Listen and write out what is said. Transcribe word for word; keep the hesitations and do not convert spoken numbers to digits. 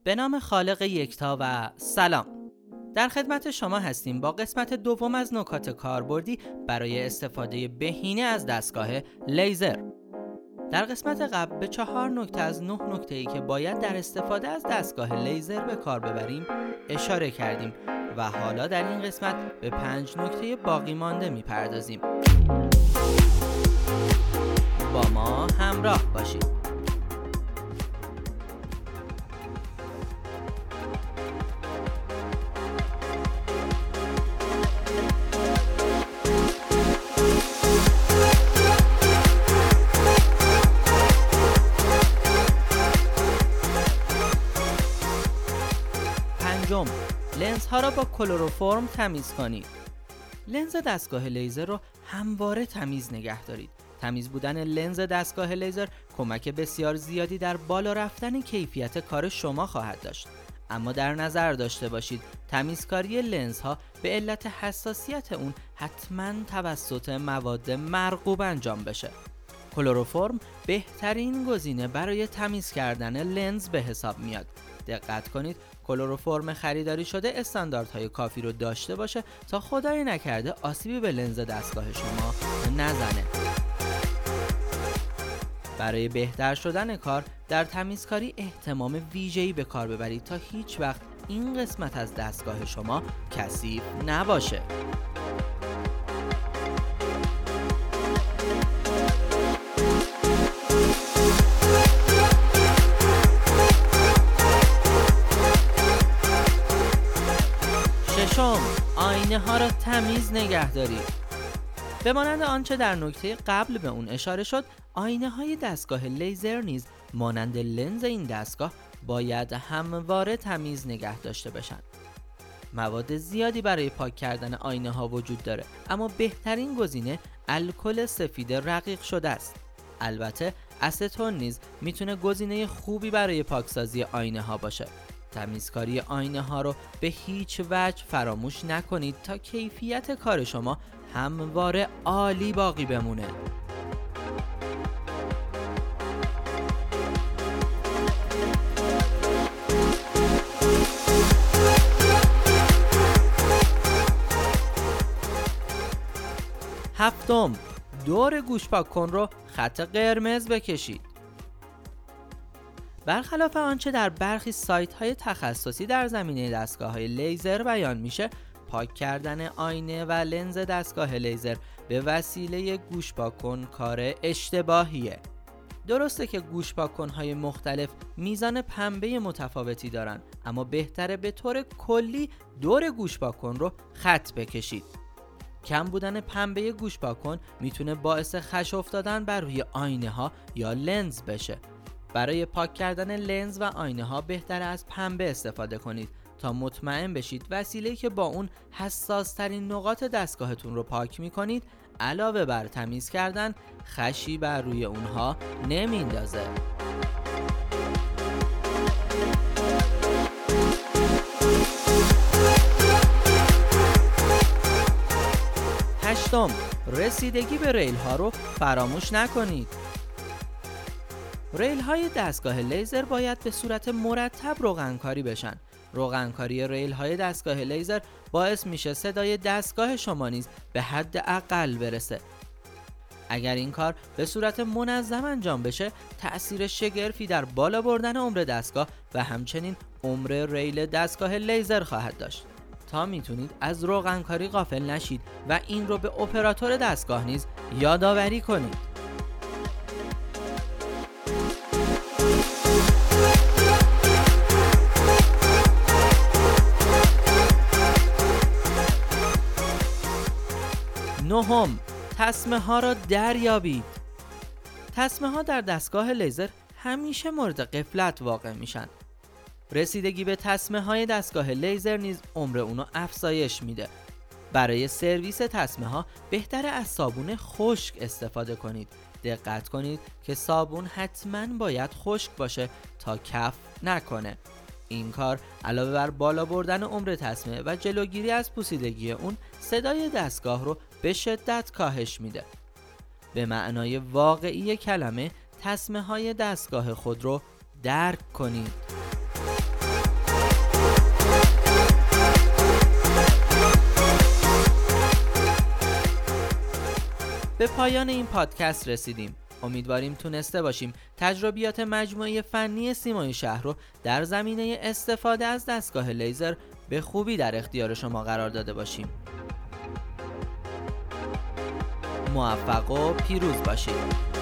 به نام خالق یکتا و سلام. در خدمت شما هستیم با قسمت دوم از نکات کاربردی برای استفاده بهینه از دستگاه لیزر. در قسمت قبل به چهار نکته از نه نکته‌ای که باید در استفاده از دستگاه لیزر به کار ببریم اشاره کردیم و حالا در این قسمت به پنج نکته باقی مانده میپردازیم. با ما همراه باشید. پنجم، لنز ها را با کلروفرم تمیز کنید. لنز دستگاه لیزر رو همواره تمیز نگه دارید. تمیز بودن لنز دستگاه لیزر کمک بسیار زیادی در بالا رفتن کیفیت کار شما خواهد داشت. اما در نظر داشته باشید تمیزکاری لنز ها به علت حساسیت اون حتما توسط مواد مرغوب انجام بشه. کلروفرم بهترین گزینه برای تمیز کردن لنز به حساب میاد. دقت کنید کلروفرم خریداری شده استانداردهای کافی رو داشته باشه تا خدای نکرده آسیبی به لنز دستگاه شما نزنه. برای بهتر شدن کار در تمیزکاری اهتمام ویژه‌ای به کار ببرید تا هیچ وقت این قسمت از دستگاه شما کثیف نباشه. ششم، آینه ها را تمیز نگه دارید. به مانند آنچه در نکته قبل به اون اشاره شد، آینه های دستگاه لیزر نیز مانند لنز این دستگاه باید همواره تمیز نگه داشته بشن. مواد زیادی برای پاک کردن آینه ها وجود داره، اما بهترین گزینه الکل سفید رقیق شده است. البته استون نیز میتونه گزینه خوبی برای پاکسازی آینه ها باشه. تمیزکاری آینه ها رو به هیچ وجه فراموش نکنید تا کیفیت کار شما همواره عالی باقی بمونه. هفتم، دور گوش پاک کن رو خط قرمز بکشید. برخلاف آنچه در برخی سایت های تخصصی در زمینه دستگاه های لیزر بیان میشه، پاک کردن آینه و لنز دستگاه لیزر به وسیله گوش پاک کن کار اشتباهیه. درسته که گوش پاک کن های مختلف میزان پنبه متفاوتی دارن، اما بهتره به طور کلی دور گوش پاک کن رو خط بکشید. کم بودن پنبه گوش پاک کن میتونه باعث خش افتادن بر روی آینه ها یا لنز بشه. برای پاک کردن لنز و آینه ها بهتره از پنبه استفاده کنید تا مطمئن بشید وسیله‌ای که با اون حساس ترین نقاط دستگاهتون رو پاک می‌کنید علاوه بر تمیز کردن خشی بر روی اونها نمیندازه. هشتم، رسیدگی به ریل ها رو فراموش نکنید. ریل های دستگاه لیزر باید به صورت مرتب روغنکاری بشن. روغنکاری ریل های دستگاه لیزر باعث میشه صدای دستگاه شما نیز به حد اقل برسه. اگر این کار به صورت منظم انجام بشه، تأثیر شگرفی در بالا بردن عمر دستگاه و همچنین عمر ریل دستگاه لیزر خواهد داشت. تا میتونید از روغنکاری غافل نشید و این رو به اپراتور دستگاه نیز یادآوری کنید. نهم، تسمه ها را دریابید. تسمه ها در دستگاه لیزر همیشه مورد غفلت واقع میشن. رسیدگی به تسمه های دستگاه لیزر نیز عمر اونو افزایش میده. برای سرویس تسمه ها بهتره از صابون خشک استفاده کنید. دقت کنید که صابون حتما باید خشک باشه تا کف نکنه. این کار علاوه بر بالا بردن عمر تسمه و جلوگیری از پوسیدگی اون، صدای دستگاه رو به شدت کاهش میده. به معنای واقعی کلمه تسمه های دستگاه خود رو درک کنید. به پایان این پادکست رسیدیم. امیدواریم تونسته باشیم تجربیات مجموعه فنی سیمای شهر رو در زمینه استفاده از دستگاه لیزر به خوبی در اختیار شما قرار داده باشیم. موفق و پیروز باشید.